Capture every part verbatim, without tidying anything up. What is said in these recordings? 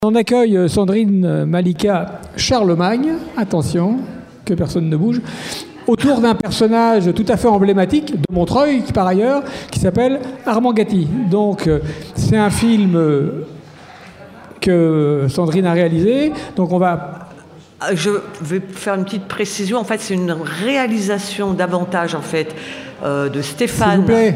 On accueille Sandrine Malika Charlemagne, attention, que personne ne bouge, autour d'un personnage tout à fait emblématique de Montreuil, par ailleurs, qui s'appelle Armand Gatti. Donc, c'est un film que Sandrine a réalisé. Donc, on va... Je vais faire une petite précision. En fait, c'est une réalisation davantage, en fait, euh, de Stéphane. S'il vous plaît.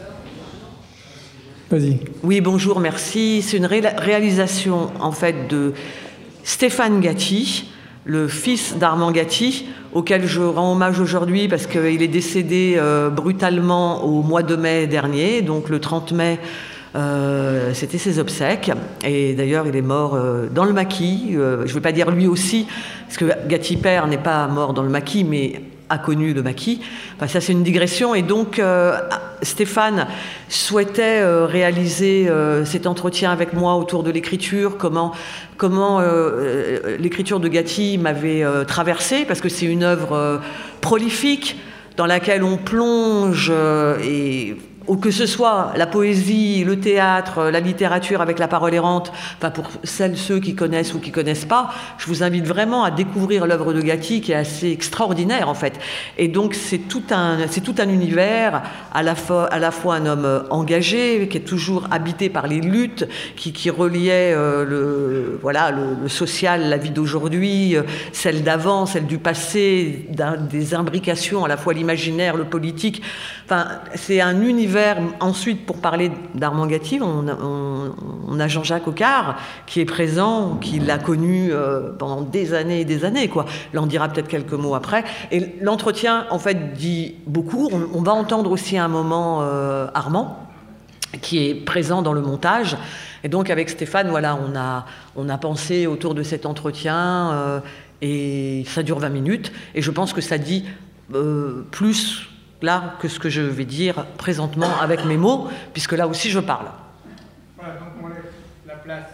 Vas-y. Oui, bonjour, merci. C'est une ré réalisation, en fait, de Stéphane Gatti, le fils d'Armand Gatti, auquel je rends hommage aujourd'hui parce qu'il est décédé euh, brutalement au mois de mai dernier, donc le trente mai, euh, c'était ses obsèques. Et d'ailleurs, il est mort euh, dans le maquis. Euh, je ne vais pas dire lui aussi, parce que Gatti père n'est pas mort dans le maquis, mais a connu le maquis. Enfin, ça, c'est une digression. Et donc, euh, Stéphane souhaitait euh, réaliser euh, cet entretien avec moi autour de l'écriture, comment, comment euh, l'écriture de Gatti m'avait euh, traversée, parce que c'est une œuvre euh, prolifique dans laquelle on plonge euh, et... ou que ce soit la poésie, le théâtre, la littérature avec la parole errante, enfin pour celles, ceux qui connaissent ou qui connaissent pas, je vous invite vraiment à découvrir l'œuvre de Gatti qui est assez extraordinaire en fait. Et donc c'est tout un, c'est tout un univers, à la fois, à la fois un homme engagé, qui est toujours habité par les luttes, qui, qui reliait euh, le, voilà, le, le social, la vie d'aujourd'hui, euh, celle d'avant, celle du passé, des imbrications, à la fois l'imaginaire, le politique. Enfin, c'est un univers. Ensuite, pour parler d'Armand Gatti, on, on, on a Jean-Jacques Ocard qui est présent, qui l'a connu euh, pendant des années et des années, quoi. Là, on dira peut-être quelques mots après. Et l'entretien, en fait, dit beaucoup. On, on va entendre aussi à un moment euh, Armand, qui est présent dans le montage. Et donc, avec Stéphane, voilà, on a, on a pensé autour de cet entretien, euh, et ça dure vingt minutes. Et je pense que ça dit euh, plus là que ce que je vais dire présentement avec mes mots, puisque là aussi je parle. Voilà, donc on laisse la place,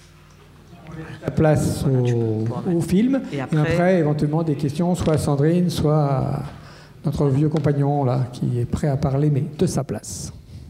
on laisse la place au, au film, et après... et après éventuellement des questions, soit à Sandrine, soit à notre vieux compagnon là, qui est prêt à parler, mais de sa place.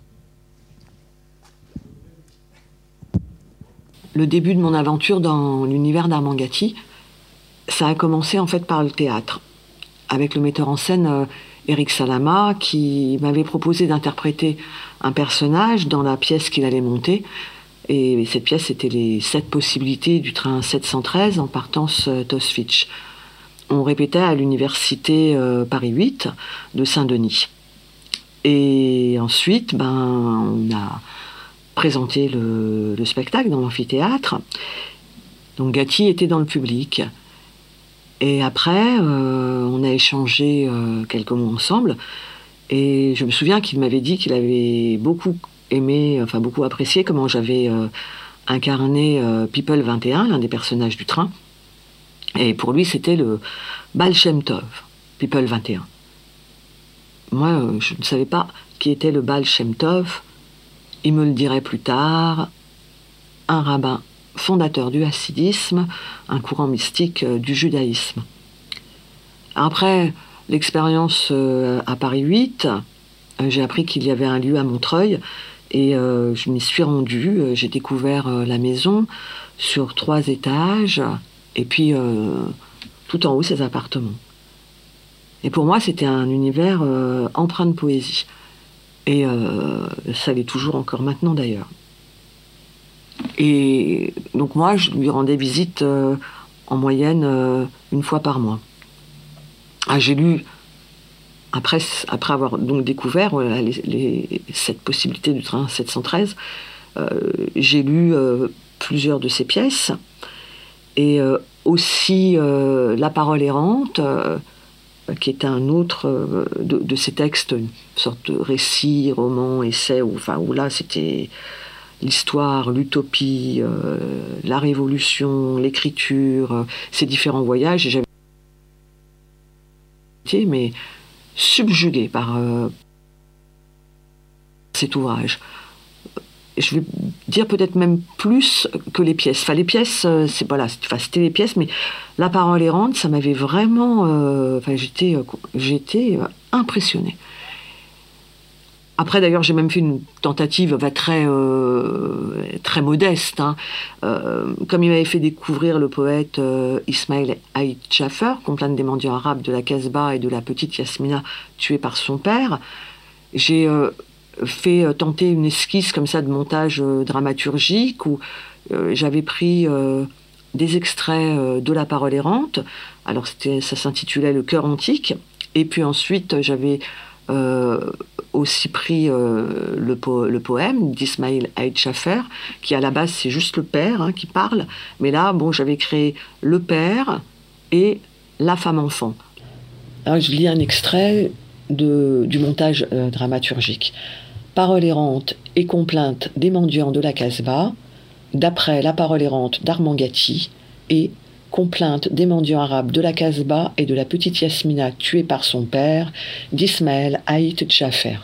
Le début de mon aventure dans l'univers d'Armand Gatti, ça a commencé en fait par le théâtre, avec le metteur en scène euh, Éric Salama, qui m'avait proposé d'interpréter un personnage dans la pièce qu'il allait monter. Et cette pièce, c'était les sept possibilités du train sept cent treize en partance d'Auschwitz. On répétait à l'université euh, Paris huit de Saint-Denis. Et ensuite, ben, on a présenté le, le spectacle dans l'amphithéâtre. Donc Gatti était dans le public. Et après, euh, on a échangé euh, quelques mots ensemble. Et je me souviens qu'il m'avait dit qu'il avait beaucoup aimé, enfin beaucoup apprécié comment j'avais euh, incarné euh, People vingt et un, l'un des personnages du train. Et pour lui, c'était le Baal Shem Tov, People vingt et un. Moi, euh, je ne savais pas qui était le Baal Shem Tov. Il me le dirait plus tard. Un rabbin fondateur du hassidisme, un courant mystique euh, du judaïsme. Après l'expérience euh, à Paris huit, euh, j'ai appris qu'il y avait un lieu à Montreuil et euh, je m'y suis rendue. Euh, j'ai découvert euh, la maison sur trois étages et puis euh, tout en haut ses appartements. Et pour moi, c'était un univers euh, empreint de poésie. Et euh, ça l'est toujours encore maintenant d'ailleurs. Et donc moi, je lui rendais visite euh, en moyenne euh, une fois par mois. Ah, j'ai lu, après, après avoir donc découvert euh, les, les, cette possibilité du train sept cent treize, euh, j'ai lu euh, plusieurs de ses pièces, et euh, aussi euh, La parole errante, euh, qui est un autre euh, de, de ses textes, une sorte de récit, roman, essai, où, enfin, où là c'était... l'histoire, l'utopie, euh, la révolution, l'écriture, euh, ces différents voyages. Et j'avais été mais subjuguée par euh, cet ouvrage. Je vais dire peut-être même plus que les pièces. Enfin, les pièces, euh, c'est, voilà, enfin, c'était les pièces, mais La parole errante, ça m'avait vraiment... Euh, enfin, j'étais, euh, j'étais euh, impressionnée. Après, d'ailleurs, j'ai même fait une tentative bah, très, euh, très modeste. Hein. Euh, comme il m'avait fait découvrir le poète euh, Ismail Haït Jaffer, Complainte des mendiants arabes de la Casbah et de la petite Yasmina tuée par son père, j'ai euh, fait euh, tenter une esquisse comme ça de montage euh, dramaturgique où euh, j'avais pris euh, des extraits euh, de La Parole errante. Alors, c'était, ça s'intitulait Le cœur antique. Et puis ensuite, j'avais... Euh, aussi pris euh, le, po- le poème d'Ismail Haït Jaffer, qui à la base c'est juste le père hein, qui parle, mais là bon j'avais créé le père et la femme-enfant. Alors je lis un extrait de, du montage euh, dramaturgique. Parole errante et complainte des mendiants de la Casbah, d'après La Parole errante d'Armand Gatti et Complainte des mendiants arabes de la Casbah et de la petite Yasmina tuée par son père, d'Ismail Haït Jaffer.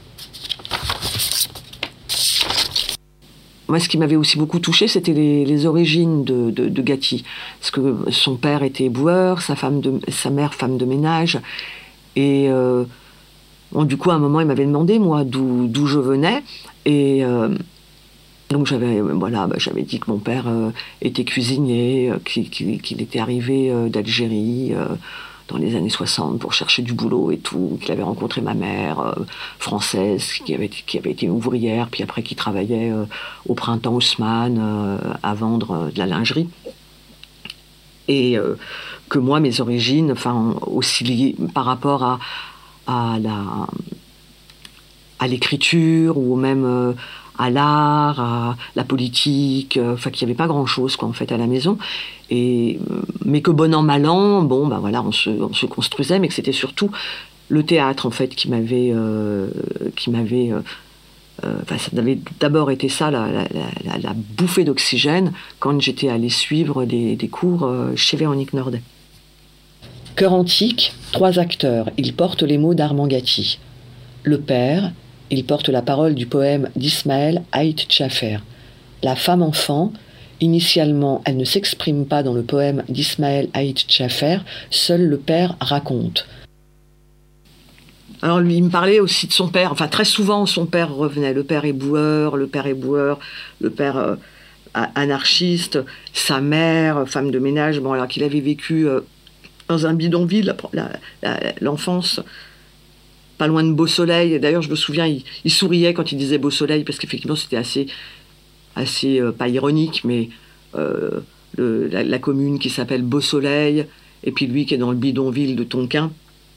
Moi, ce qui m'avait aussi beaucoup touché, c'était les, les origines de, de, de Gatti. Parce que son père était éboueur, sa, femme de, sa mère femme de ménage. Et euh, bon, du coup, à un moment, il m'avait demandé, moi, d'où, d'où je venais. Et... Euh, Donc j'avais, voilà, bah, j'avais dit que mon père euh, était cuisinier, euh, qu'il, qu'il, qu'il était arrivé euh, d'Algérie euh, dans les années soixante pour chercher du boulot et tout, qu'il avait rencontré ma mère euh, française, qui avait, qui avait été ouvrière, puis après qui travaillait euh, au Printemps Haussmann euh, à vendre euh, de la lingerie. Et euh, que moi, mes origines, enfin, aussi liées par rapport à, à, la, à l'écriture ou même... Euh, à l'art, à la politique, enfin qu'il n'y avait pas grand-chose quoi en fait à la maison, et mais que bon an mal an, bon ben voilà, on se, on se construisait, mais que c'était surtout le théâtre en fait qui m'avait, euh, qui m'avait, euh, enfin ça avait d'abord été ça la, la, la, la bouffée d'oxygène quand j'étais allée suivre des, des cours chez Véronique Nordet. Cœur antique, trois acteurs, ils portent les mots d'Armand Gatti. Le père. Il porte la parole du poème d'Ismail Haït Jaffer. La femme-enfant, initialement, elle ne s'exprime pas dans le poème d'Ismail Haït Jaffer, seul le père raconte. Alors lui, il me parlait aussi de son père, enfin très souvent son père revenait, le père éboueur, le père éboueur, le père euh, anarchiste, sa mère, femme de ménage, bon alors qu'il avait vécu euh, dans un bidonville, la, la, l'enfance... pas loin de Beau Soleil. D'ailleurs, je me souviens, il, il souriait quand il disait Beau Soleil, parce qu'effectivement, c'était assez, assez euh, pas ironique, mais euh, le, la, la commune qui s'appelle Beau Soleil, et puis lui qui est dans le bidonville de Tonquin.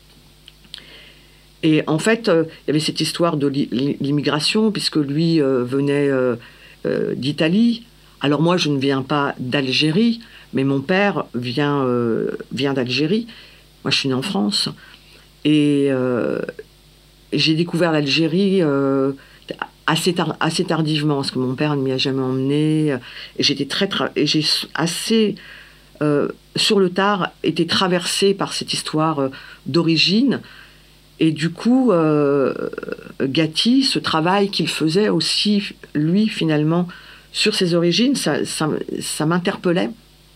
Et en fait, euh, il y avait cette histoire de l'immigration, puisque lui euh, venait euh, euh, d'Italie. Alors moi, je ne viens pas d'Algérie, mais mon père vient, euh, vient d'Algérie. Moi, je suis née en France. Et... Euh, j'ai découvert l'Algérie euh, assez, tar- assez tardivement, parce que mon père ne m'y a jamais emmené. Et j'étais très tra- et j'ai assez, euh, sur le tard, été traversée par cette histoire euh, d'origine. Et du coup, euh, Gatti, ce travail qu'il faisait aussi, lui, finalement, sur ses origines, ça, ça, ça m'interpellait.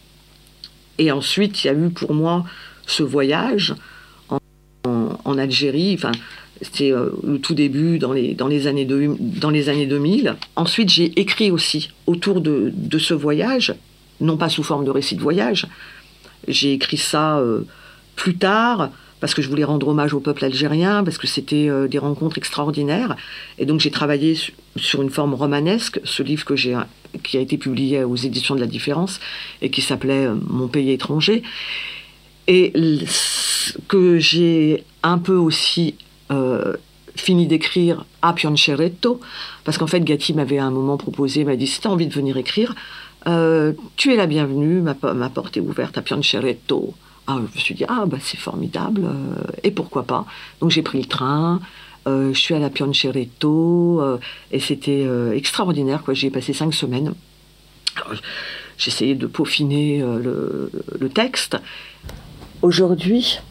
Et ensuite, il y a eu pour moi ce voyage en, en, en Algérie, enfin... C'était euh, le tout début, dans les, dans les, années, de, dans les années deux mille. Ensuite, j'ai écrit aussi autour de, de ce voyage, non pas sous forme de récit de voyage. J'ai écrit ça euh, plus tard, parce que je voulais rendre hommage au peuple algérien, parce que c'était euh, des rencontres extraordinaires. Et donc, j'ai travaillé su, sur une forme romanesque, ce livre que j'ai, qui a été publié aux éditions de La Différence, et qui s'appelait euh, Mon pays étranger. Et que j'ai un peu aussi... Euh, fini d'écrire à Pionceretto, parce qu'en fait Gatti m'avait à un moment proposé, m'a dit si tu as envie de venir écrire, euh, tu es la bienvenue, ma, ma porte est ouverte à Pionceretto. Ah, je me suis dit ah bah c'est formidable, euh, et pourquoi pas. Donc j'ai pris le train, euh, je suis allée à Pionceretto, euh, et c'était euh, extraordinaire quoi. J'y ai passé cinq semaines. Alors, j'ai essayé de peaufiner euh, le, le texte. Aujourd'hui,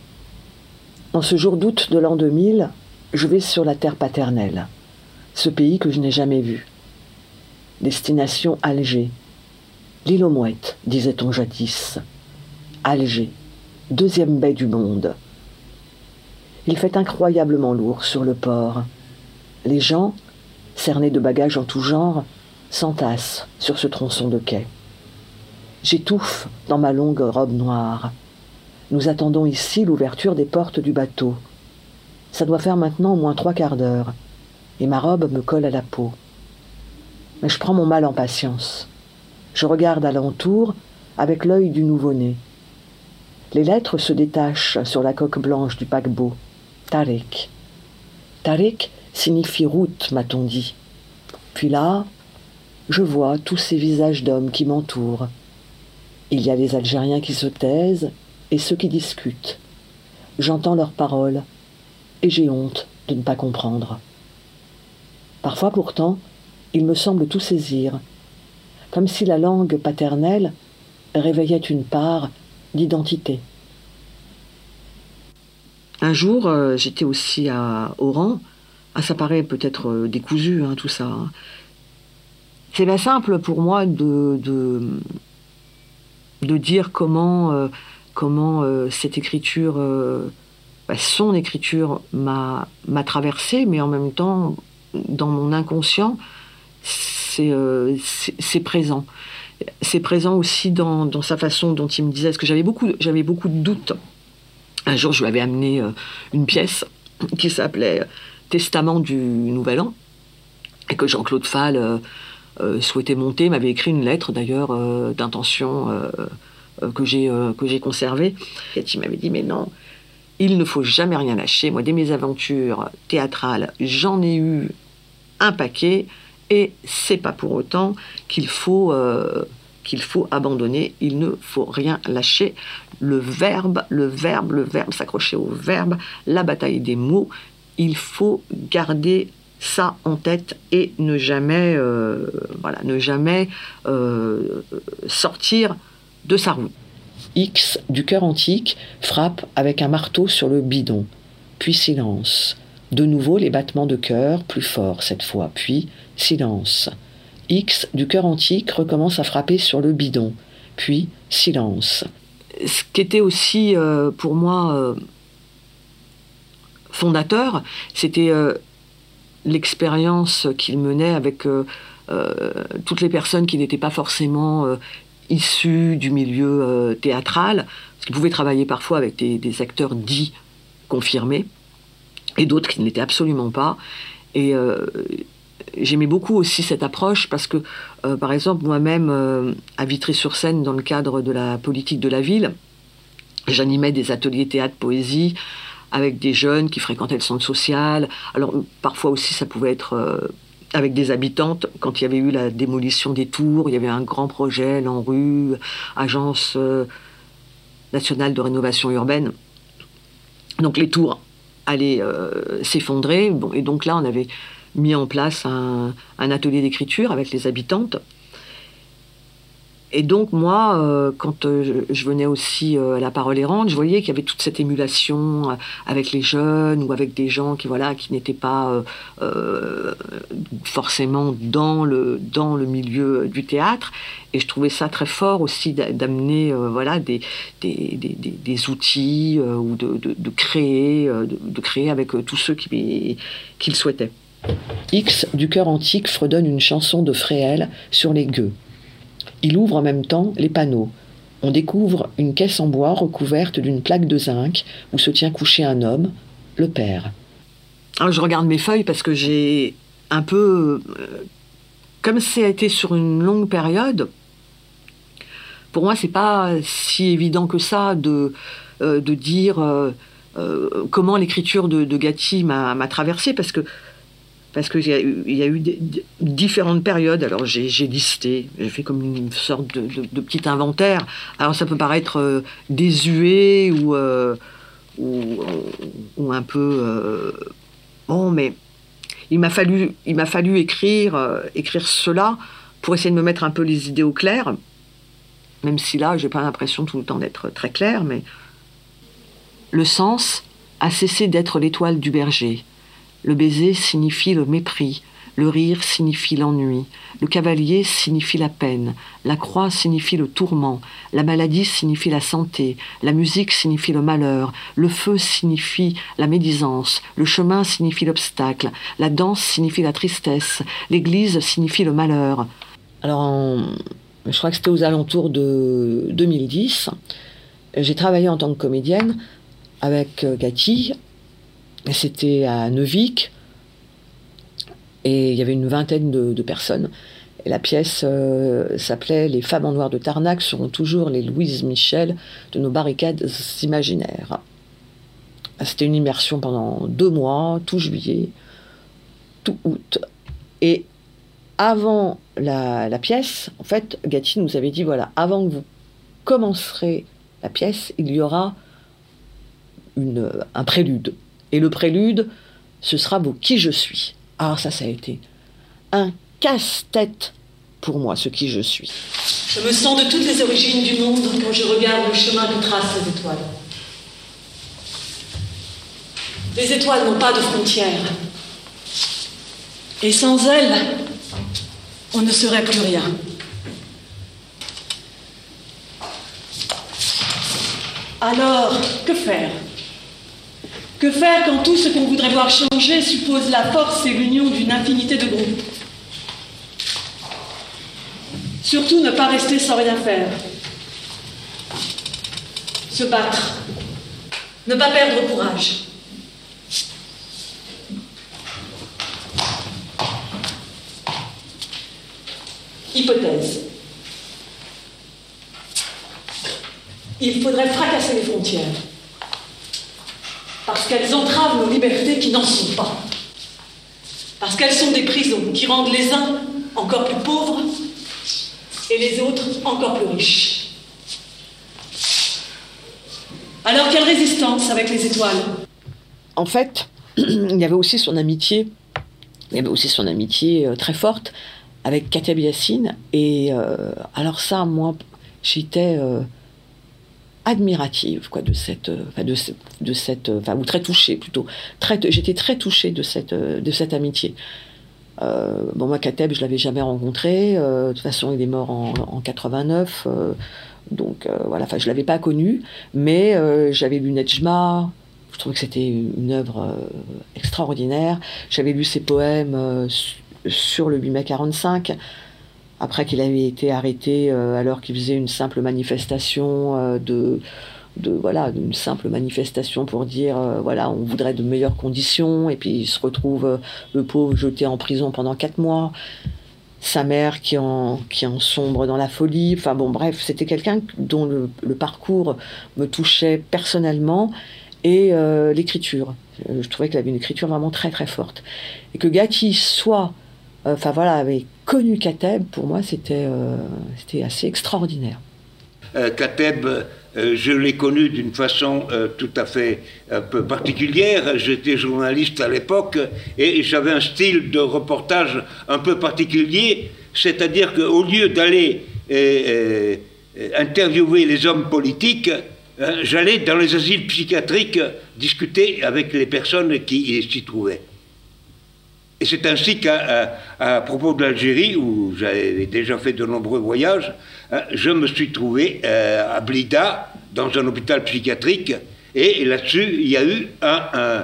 en ce jour d'août de l'an deux mille, je vais sur la terre paternelle, ce pays que je n'ai jamais vu. Destination Alger. L'île aux mouettes, disait-on jadis. Alger, deuxième baie du monde. Il fait incroyablement lourd sur le port. Les gens, cernés de bagages en tout genre, s'entassent sur ce tronçon de quai. J'étouffe dans ma longue robe noire. Nous attendons ici l'ouverture des portes du bateau. Ça doit faire maintenant au moins trois quarts d'heure, et ma robe me colle à la peau. Mais je prends mon mal en patience. Je regarde alentour avec l'œil du nouveau-né. Les lettres se détachent sur la coque blanche du paquebot. Tariq. Tariq signifie route, m'a-t-on dit. Puis là, je vois tous ces visages d'hommes qui m'entourent. Il y a les Algériens qui se taisent et ceux qui discutent. J'entends leurs paroles et j'ai honte de ne pas comprendre. Parfois pourtant, il me semble tout saisir, comme si la langue paternelle réveillait une part d'identité. Un jour, euh, j'étais aussi à Oran. Ah, ça paraît peut-être euh, décousu, hein, tout ça. Hein. C'est bien simple pour moi de, de, de dire comment, euh, comment euh, cette écriture, euh, bah, son écriture m'a, m'a traversée, mais en même temps, dans mon inconscient, c'est, euh, c'est, c'est présent. C'est présent aussi dans, dans sa façon dont il me disait, parce que j'avais beaucoup, j'avais beaucoup de doutes. Un jour, je lui avais amené euh, une pièce qui s'appelait « Testament du Nouvel An » et que Jean-Claude Fall euh, euh, souhaitait monter, m'avait écrit une lettre d'ailleurs euh, d'intention euh, euh, que j'ai, euh, que j'ai conservée. Et il m'avait dit « Mais non, il ne faut jamais rien lâcher. Moi, dès mes aventures théâtrales, j'en ai eu un paquet. Et c'est pas pour autant qu'il faut, euh, qu'il faut abandonner. Il ne faut rien lâcher. Le verbe, le verbe, le verbe, s'accrocher au verbe, la bataille des mots. Il faut garder ça en tête et ne jamais, euh, voilà, ne jamais euh, sortir de sa route. X du chœur antique frappe avec un marteau sur le bidon. Puis silence. De nouveau les battements de cœur, plus forts cette fois, puis silence. X du chœur antique recommence à frapper sur le bidon, puis silence. Ce qui était aussi euh, pour moi euh, fondateur, c'était euh, l'expérience qu'il menait avec euh, euh, toutes les personnes qui n'étaient pas forcément euh, issues du milieu euh, théâtral, parce qu'il pouvait travailler parfois avec des, des acteurs dits confirmés, et d'autres qui ne l'étaient absolument pas. Et euh, j'aimais beaucoup aussi cette approche parce que, euh, par exemple, moi-même, euh, à Vitry-sur-Seine, dans le cadre de la politique de la ville, j'animais des ateliers théâtre-poésie avec des jeunes qui fréquentaient le centre social. Alors, parfois aussi, ça pouvait être euh, avec des habitantes. Quand il y avait eu la démolition des tours, il y avait un grand projet, l'ANRU, Agence euh, nationale de rénovation urbaine. Donc, les tours allait euh, s'effondrer. Bon, et donc là, on avait mis en place un, un atelier d'écriture avec les habitantes. Et donc, moi, euh, quand euh, je, je venais aussi euh, à la Parole errante, je voyais qu'il y avait toute cette émulation euh, avec les jeunes ou avec des gens qui, voilà, qui n'étaient pas euh, euh, forcément dans le, dans le milieu du théâtre. Et je trouvais ça très fort aussi d'amener euh, voilà, des, des, des, des outils euh, ou de, de, de, créer, euh, de, de créer avec euh, tous ceux qui, qui le souhaitaient. X du chœur antique fredonne une chanson de Fréhel sur les gueux. Il ouvre en même temps les panneaux. On découvre une caisse en bois recouverte d'une plaque de zinc où se tient couché un homme, le père. Alors je regarde mes feuilles parce que j'ai un peu... Euh, comme ça a été sur une longue période, pour moi c'est pas si évident que ça de, euh, de dire euh, euh, comment l'écriture de, de Gatti m'a, m'a traversée, parce que Parce qu'il y a eu, il y a eu des, des, différentes périodes. Alors j'ai, j'ai listé, j'ai fait comme une sorte de, de, de petit inventaire. Alors ça peut paraître euh, désuet ou, euh, ou, ou un peu... Euh, bon, mais il m'a fallu, il m'a fallu écrire, euh, écrire cela pour essayer de me mettre un peu les idées au clair. Même si là, j'ai pas l'impression tout le temps d'être très clair, mais... Le sens a cessé d'être l'étoile du berger. Le baiser signifie le mépris, Le rire signifie l'ennui. Le cavalier signifie la peine. La croix signifie le tourment. La maladie signifie la santé. La musique signifie le malheur. Le feu signifie la médisance. Le chemin signifie l'obstacle. La danse signifie la tristesse. L'église signifie le malheur. Alors, en... je crois que c'était aux alentours de deux mille dix. J'ai travaillé en tant que comédienne avec Gatti. C'était à Neuvic. Et il y avait une vingtaine de, de personnes. Et la pièce euh, s'appelait « Les femmes en noir de Tarnac seront toujours les Louise Michel de nos barricades imaginaires ». C'était une immersion pendant deux mois, tout juillet, tout août. Et avant la, la pièce, en fait, Gatti nous avait dit, voilà, avant que vous commencerez la pièce, il y aura une, un prélude. Et le prélude, ce sera vos « Qui je suis ». Ah, ça, ça a été un casse-tête pour moi, ce qui je suis. Je me sens de toutes les origines du monde quand je regarde le chemin que tracent les étoiles. Les étoiles n'ont pas de frontières. Et sans elles, on ne serait plus rien. Alors, que faire ? Que faire quand tout ce qu'on voudrait voir changer suppose la force et l'union d'une infinité de groupes ? Surtout ne pas rester sans rien faire. Se battre. Ne pas perdre courage. Hypothèse. Il faudrait fracasser les frontières. Parce qu'elles entravent nos libertés qui n'en sont pas. Parce qu'elles sont des prisons qui rendent les uns encore plus pauvres et les autres encore plus riches. Alors quelle résistance avec les étoiles ? En fait, il y avait aussi son amitié, il y avait aussi son amitié euh, très forte avec Kateb Yassine. Et euh, alors ça, moi, j'étais... Euh, admirative quoi de cette enfin de, de cette enfin ou très touchée plutôt très j'étais très touchée de cette de cette amitié. Euh, bon, moi Kateb je l'avais jamais rencontré, euh, de toute façon il est mort en, en quatre-vingt-neuf, euh, donc euh, voilà, enfin je l'avais pas connu, mais euh, j'avais lu Nedjma, je trouvais que c'était une œuvre euh, extraordinaire. J'avais lu ses poèmes euh, sur le huit mai quarante-cinq. Après qu'il avait été arrêté euh, alors qu'il faisait une simple manifestation euh, de, de voilà, une simple manifestation pour dire euh, voilà, on voudrait de meilleures conditions, et puis il se retrouve euh, le pauvre jeté en prison pendant quatre mois, sa mère qui en qui en sombre dans la folie. Enfin bon, bref, c'était quelqu'un dont le, le parcours me touchait personnellement, et euh, l'écriture. Je trouvais qu'il avait une écriture vraiment très très forte, et que Gatti soit enfin euh, voilà, avait connu Kateb, pour moi, c'était euh, c'était assez extraordinaire. Euh, Kateb, euh, je l'ai connu d'une façon euh, tout à fait un peu particulière. J'étais journaliste à l'époque et j'avais un style de reportage un peu particulier, c'est-à-dire qu'au lieu d'aller euh, euh, interviewer les hommes politiques, euh, j'allais dans les asiles psychiatriques discuter avec les personnes qui s'y trouvaient. Et c'est ainsi qu'à à, à propos de l'Algérie, où j'avais déjà fait de nombreux voyages, hein, je me suis trouvé euh, à Blida, dans un hôpital psychiatrique, et là-dessus, il y a eu un, un,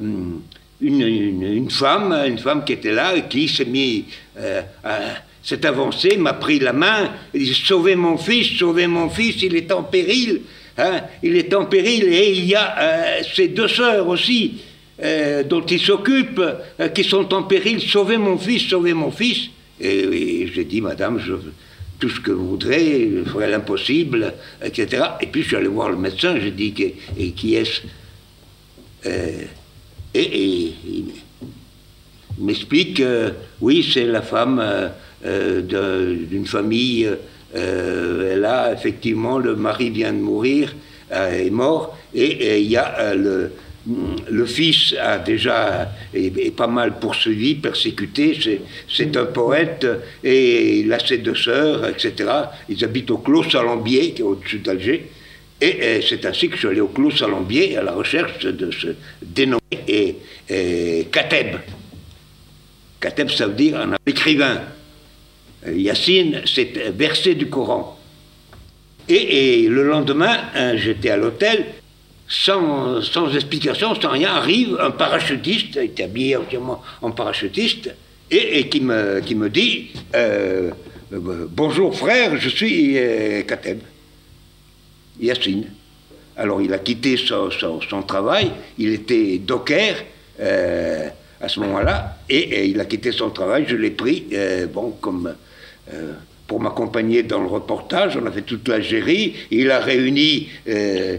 une, une, une femme, une femme qui était là, et qui s'est mis, euh, à, s'est avancée, m'a pris la main, et dit « Sauvez mon fils, sauvez mon fils, il est en péril, hein, il est en péril, et il y a euh, ses deux sœurs aussi, Euh, dont il s'occupe, euh, qui sont en péril, sauvez mon fils, sauvez mon fils. » Et, et j'ai dit, madame, je, tout ce que vous voudrez, je ferai l'impossible, et cetera. Et puis je suis allé voir le médecin, j'ai dit, et qui est-ce euh, Et, et il m'explique, euh, oui, c'est la femme euh, d'une famille, euh, elle a effectivement, le mari vient de mourir, euh, est mort, et il y a euh, le... Le fils a déjà est, est pas mal poursuivi, persécuté. C'est un poète et il a ses deux sœurs, et cetera. Ils habitent au Clos Salambier, qui est au-dessus d'Alger. Et, et c'est ainsi que je suis allé au Clos Salambier à la recherche de ce dénommé et, et Kateb. Kateb, ça veut dire un écrivain. Yassine, c'est verset du Coran. Et, et le lendemain, hein, j'étais à l'hôtel, sans, sans explication, sans rien, arrive un parachutiste, il était habillé entièrement en parachutiste, et, et qui, me, qui me dit euh, euh, bonjour frère, je suis euh, Kateb, Yassine. Alors il a quitté son, son, son travail, il était docker euh, à ce moment-là, et, et il a quitté son travail, je l'ai pris, euh, bon, comme... Euh, pour m'accompagner dans le reportage. On a fait toute l'Algérie. Il a réuni euh,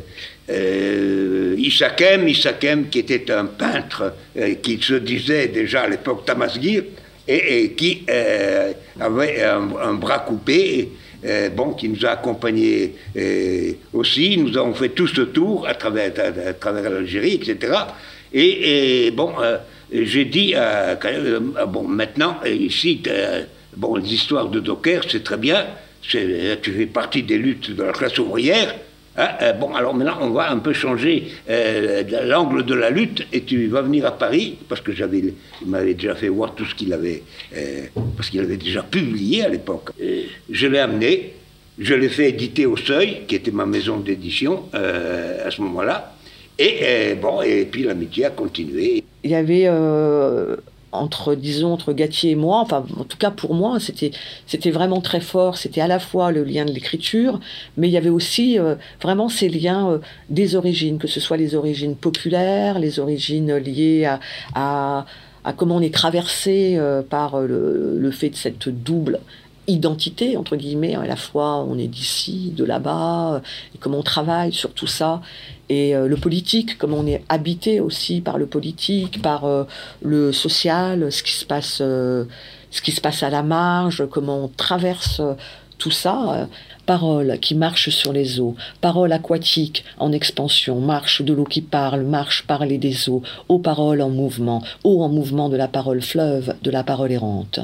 euh, Issakem, Issakem qui était un peintre euh, qui se disait déjà à l'époque Tamasguir et, et qui euh, avait un, un bras coupé, euh, bon, qui nous a accompagnés euh, aussi. Nous avons fait tout ce tour à travers, à, à travers l'Algérie, et cetera. Et, et bon, euh, j'ai dit, euh, bon, maintenant, ici, euh, bon, les histoires de Docker, c'est très bien, c'est, tu fais partie des luttes de la classe ouvrière. Hein, euh, bon, alors maintenant, on va un peu changer euh, l'angle de la lutte et tu vas venir à Paris, parce que j'avais, il m'avait déjà fait voir tout ce qu'il avait, euh, parce qu'il avait déjà publié à l'époque. Euh, je l'ai amené, je l'ai fait éditer au Seuil, qui était ma maison d'édition euh, à ce moment-là, et euh, bon, et puis l'amitié a continué. Il y avait... Euh... entre, disons, entre Gatti et moi, enfin, en tout cas pour moi, c'était, c'était vraiment très fort. C'était à la fois le lien de l'écriture, mais il y avait aussi euh, vraiment ces liens euh, des origines, que ce soit les origines populaires, les origines liées à, à, à comment on est traversé euh, par le, le fait de cette double identité, entre guillemets, à la fois on est d'ici, de là-bas, et comment on travaille sur tout ça. Et euh, le politique, comment on est habité aussi par le politique, par euh, le social, ce qui se passe, euh, ce qui se passe à la marge, comment on traverse euh, tout ça. Euh, parole qui marche sur les eaux, parole aquatique en expansion, marche de l'eau qui parle, marche parler des eaux, eau parole en mouvement, eau en mouvement de la parole fleuve, de la parole errante.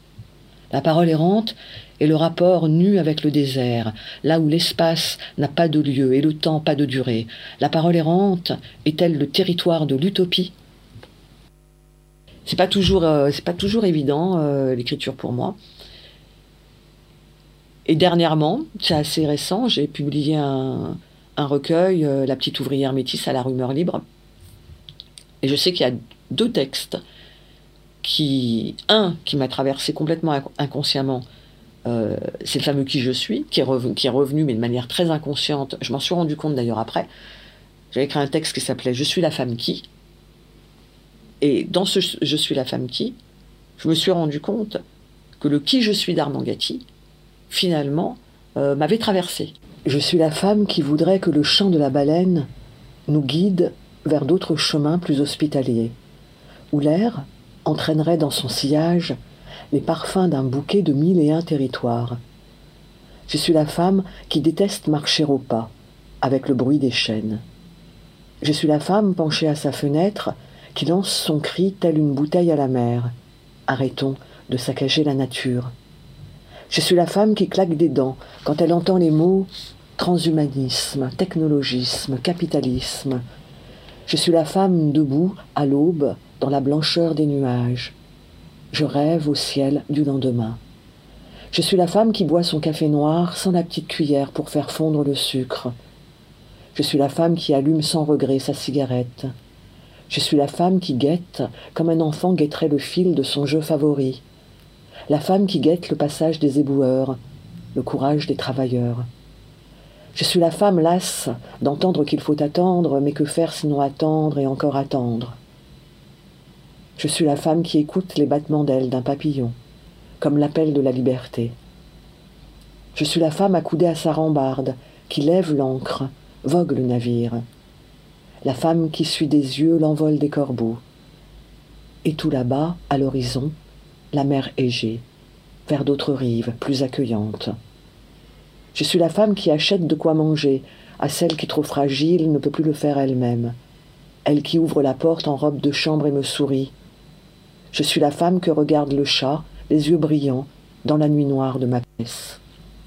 La parole errante est le rapport nu avec le désert, là où l'espace n'a pas de lieu et le temps pas de durée. La parole errante est-elle le territoire de l'utopie ? C'est pas toujours, euh, c'est pas toujours évident, euh, l'écriture pour moi. Et dernièrement, c'est assez récent, j'ai publié un, un recueil, euh, La petite ouvrière métisse à la rumeur libre. Et je sais qu'il y a deux textes qui, un, qui m'a traversé complètement inconsciemment, euh, c'est le fameux Qui je suis, qui est, revenu, qui est revenu, mais de manière très inconsciente. Je m'en suis rendu compte d'ailleurs après. J'avais écrit un texte qui s'appelait « Je suis la femme qui ». Et dans ce « Je suis la femme qui », je me suis rendu compte que le « Qui je suis » d'Armand Gatti, finalement, euh, m'avait traversé. Je suis la femme qui voudrait que le chant de la baleine nous guide vers d'autres chemins plus hospitaliers, où l'air entraînerait dans son sillage les parfums d'un bouquet de mille et un territoires. Je suis la femme qui déteste marcher au pas, avec le bruit des chaînes. Je suis la femme penchée à sa fenêtre qui lance son cri telle une bouteille à la mer. Arrêtons de saccager la nature. Je suis la femme qui claque des dents quand elle entend les mots transhumanisme, technologisme, capitalisme. Je suis la femme debout à l'aube dans la blancheur des nuages. Je rêve au ciel du lendemain. Je suis la femme qui boit son café noir sans la petite cuillère pour faire fondre le sucre. Je suis la femme qui allume sans regret sa cigarette. Je suis la femme qui guette comme un enfant guetterait le fil de son jeu favori. La femme qui guette le passage des éboueurs, le courage des travailleurs. Je suis la femme lasse d'entendre qu'il faut attendre, mais que faire sinon attendre et encore attendre. Je suis la femme qui écoute les battements d'ailes d'un papillon, comme l'appel de la liberté. Je suis la femme accoudée à sa rambarde, qui lève l'ancre, vogue le navire. La femme qui suit des yeux l'envol des corbeaux. Et tout là-bas, à l'horizon, la mer Égée, vers d'autres rives plus accueillantes. Je suis la femme qui achète de quoi manger à celle qui, trop fragile, ne peut plus le faire elle-même. Elle qui ouvre la porte en robe de chambre et me sourit. Je suis la femme que regarde le chat, les yeux brillants, dans la nuit noire de ma pièce.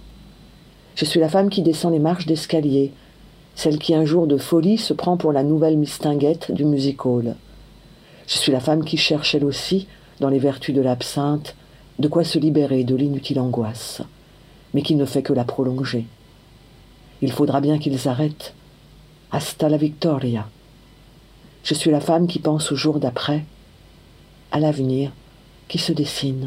Je suis la femme qui descend les marches d'escalier, celle qui un jour de folie se prend pour la nouvelle mistinguette du music-hall. Je suis la femme qui cherche elle aussi, dans les vertus de l'absinthe, de quoi se libérer de l'inutile angoisse, mais qui ne fait que la prolonger. Il faudra bien qu'ils arrêtent. Hasta la victoria. Je suis la femme qui pense au jour d'après, à l'avenir qui se dessine.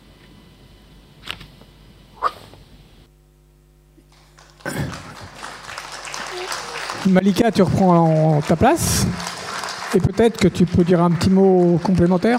Malika, tu reprends ta place et peut-être que tu peux dire un petit mot complémentaire.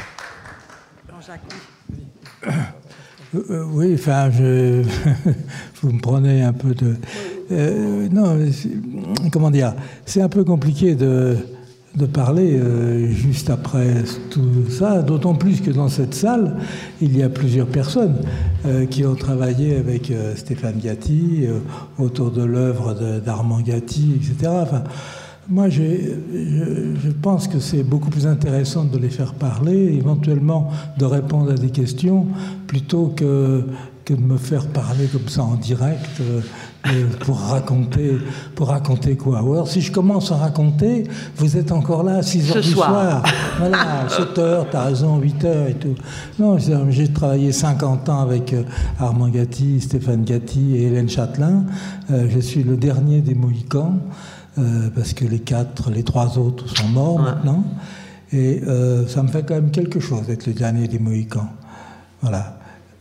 Euh, oui, enfin, je... vous me prenez un peu de... Euh, non, comment dire, c'est un peu compliqué de, de parler euh, juste après tout ça, d'autant plus que dans cette salle, il y a plusieurs personnes euh, qui ont travaillé avec euh, Stéphane Gatti euh, autour de l'œuvre d'Armand Gatti, et cetera. Enfin, moi, je, je pense que c'est beaucoup plus intéressant de les faire parler, éventuellement de répondre à des questions, plutôt que, que de me faire parler comme ça en direct euh, pour raconter, pour raconter quoi. Ou alors, si je commence à raconter, vous êtes encore là à six heures du soir. Voilà, sept heures, t'as raison, huit heures et tout. Non, j'ai travaillé cinquante ans avec euh, Armand Gatti, Stéphane Gatti et Hélène Châtelain. Euh, je suis le dernier des Mohicans. Euh, parce que les quatre, les trois autres sont morts ouais. maintenant. Et euh, ça me fait quand même quelque chose d'être le dernier des Mohicans. Voilà.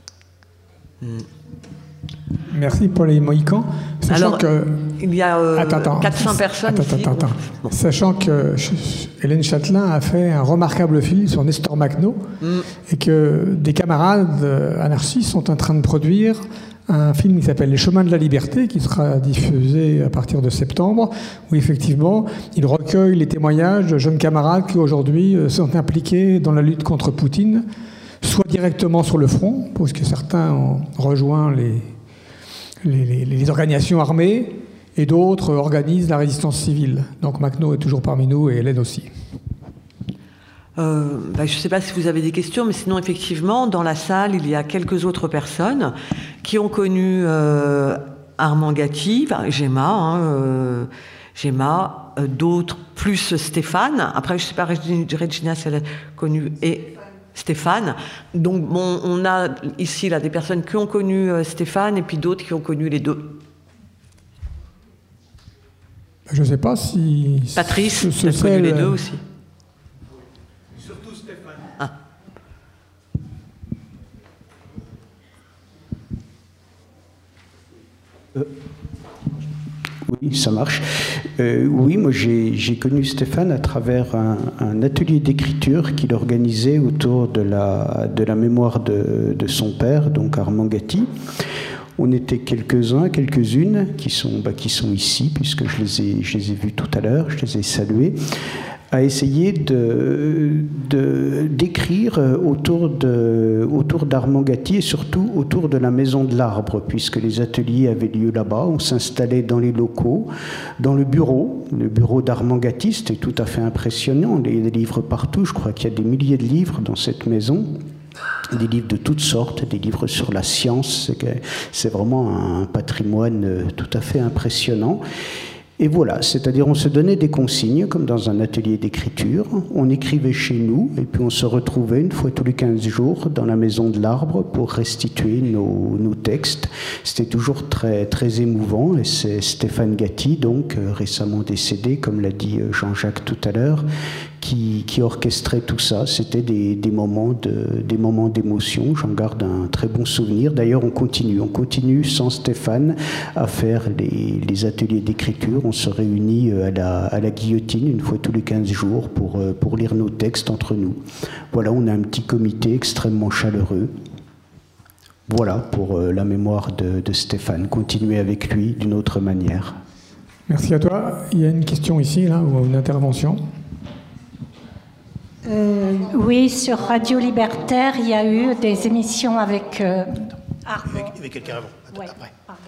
Merci pour les Mohicans. Sachant Alors, que... il y a euh, attends, attends. quatre cents personnes attends, ici. Attends, attends. Bon. Sachant que Hélène Châtelain a fait un remarquable film sur Nestor Makhno mm. et que des camarades anarchistes sont en train de produire un film qui s'appelle Les Chemins de la Liberté, qui sera diffusé à partir de septembre, où effectivement, il recueille les témoignages de jeunes camarades qui aujourd'hui sont impliqués dans la lutte contre Poutine, soit directement sur le front, parce que certains ont rejoint les, les, les, les organisations armées, et d'autres organisent la résistance civile. Donc Makhno est toujours parmi nous, et Hélène aussi. Euh, bah, je ne sais pas si vous avez des questions, mais sinon, effectivement, dans la salle, il y a quelques autres personnes qui ont connu euh, Armand Gatti, enfin, Gemma, hein, euh, Gemma euh, d'autres, plus Stéphane. Après, je ne sais pas, Regina, si elle a connu et Stéphane. Donc, bon, on a ici là, des personnes qui ont connu euh, Stéphane et puis d'autres qui ont connu les deux. Je ne sais pas si... Patrice, tu as connu les deux aussi. Euh, oui, ça marche. Euh, oui, moi j'ai connu Stéphane à travers un, un atelier d'écriture qu'il organisait autour de la, de la mémoire de, de son père, donc Armand Gatti. On était quelques-uns, quelques-unes qui sont, bah, qui sont ici, puisque je les ai, je les ai vus tout à l'heure, je les ai salués, à essayer de, de, d'écrire autour, de, autour d'Armand Gatti et surtout autour de la Maison de l'Arbre, puisque les ateliers avaient lieu là-bas. On s'installait dans les locaux, dans le bureau, le bureau d'Armand Gatti. C'était tout à fait impressionnant, des livres partout. Je crois qu'il y a des milliers de livres dans cette maison. Des livres de toutes sortes, des livres sur la science. C'est vraiment un patrimoine tout à fait impressionnant. Et voilà, c'est-à-dire on se donnait des consignes, comme dans un atelier d'écriture, on écrivait chez nous, et puis on se retrouvait une fois tous les quinze jours dans la Maison de l'Arbre pour restituer nos, nos textes. C'était toujours très, très émouvant, et c'est Stéphane Gatti, donc récemment décédé, comme l'a dit Jean-Jacques tout à l'heure, qui, qui orchestrait tout ça. C'était des, des moments de, des moments d'émotion. J'en garde un très bon souvenir. D'ailleurs, on continue. On continue sans Stéphane à faire les, les ateliers d'écriture. On se réunit à la, à la guillotine une fois tous les quinze jours pour, pour lire nos textes entre nous. Voilà, on a un petit comité extrêmement chaleureux. Voilà pour la mémoire de, de Stéphane. Continuer avec lui d'une autre manière. Merci à toi. Il y a une question ici, là, ou une intervention. Euh, oui, sur Radio Libertaire, il y a eu des émissions avec euh, Armand. Avec, avec quelqu'un avant. Attends, ouais, après. Pardon.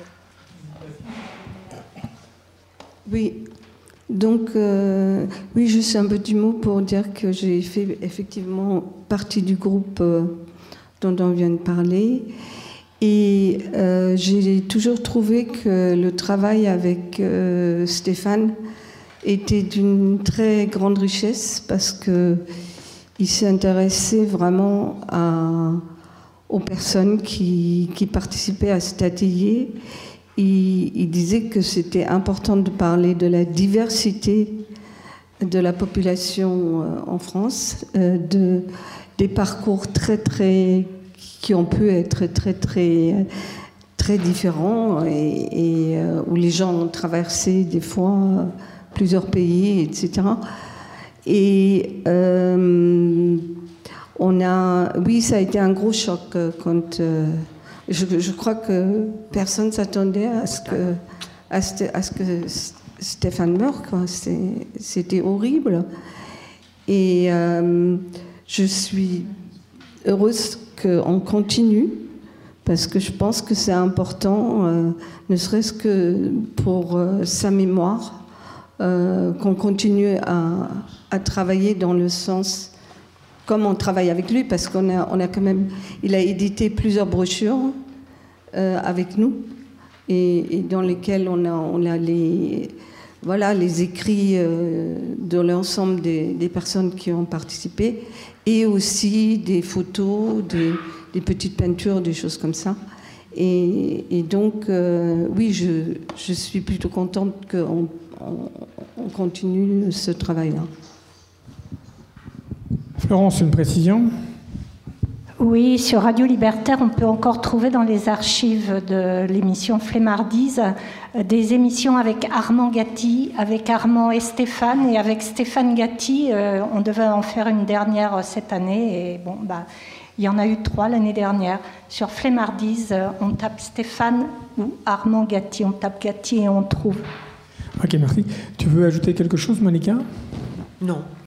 Oui, donc, euh, oui, juste un petit mot pour dire que j'ai fait effectivement partie du groupe euh, dont on vient de parler. Et euh, j'ai toujours trouvé que le travail avec euh, Stéphane était d'une très grande richesse parce qu'il il s'intéressait vraiment à, aux personnes qui, qui participaient à cet atelier. Il, il disait que c'était important de parler de la diversité de la population en France, de, des parcours très, très, qui ont pu être très, très, très différents et, et où les gens ont traversé des fois plusieurs pays, et cetera. Et euh, on a, oui, ça a été un gros choc quand euh, je, je crois que personne ne s'attendait à ce que, à ce, à ce que Stéphane meure, quoi. C'était horrible. Et euh, je suis heureuse qu'on continue, parce que je pense que c'est important, euh, ne serait-ce que pour euh, sa mémoire, euh, qu'on continue à, à travailler dans le sens, comme on travaille avec lui, parce qu'on a, on a quand même, il a édité plusieurs brochures euh, avec nous, et, et dans lesquelles on a, on a les, voilà, les écrits euh, de l'ensemble des, des personnes qui ont participé, et aussi des photos, des, des petites peintures, des choses comme ça. Et, et donc, euh, oui, je, je suis plutôt contente qu'on on, on continue ce travail-là. Florence, une précision ? Oui, sur Radio Libertaire, on peut encore trouver dans les archives de l'émission Flemmardise des émissions avec Armand Gatti, avec Armand et Stéphane, et avec Stéphane Gatti, euh, on devait en faire une dernière cette année, et bon, bah, il y en a eu trois l'année dernière. Sur Flemmardise, on tape Stéphane ou Armand Gatti, on tape Gatti et on trouve. Ok, merci. Tu veux ajouter quelque chose, Monica ? Non.